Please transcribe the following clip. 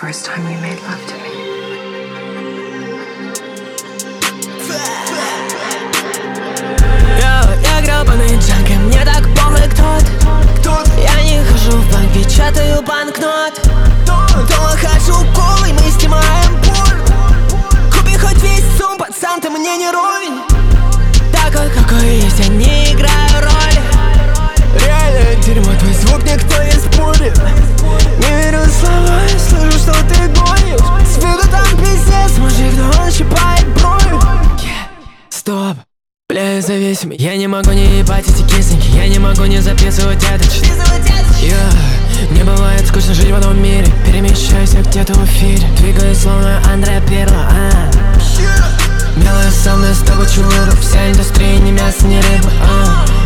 first time you made love to me? Я гребаный джанки, мне так похуй кто-то. Я не хожу в банк, печатаю банкнот. Дома хожу голый, мы снимаем пуль. Купи хоть весь сум, пацан, ты мне не ровень. Такой, какой есть, я не играю роли. Реально дерьмо, твой звук никто не спорит. Не верю слова, я слышу, что ты гонишь. С виду там пиздец, мужик, но он щипает бровь. Стоп, бля, я зависимый. Я не могу не ебать эти кисоньки. Я не могу не записывать это. Не бывает скучно жить в одном мире. Перемещаюсь я где-то в эфире. Двигаюсь словно Андре Пирло. Милая, со мной с тобой чувыру. Вся индустрия не мясо, не рыба.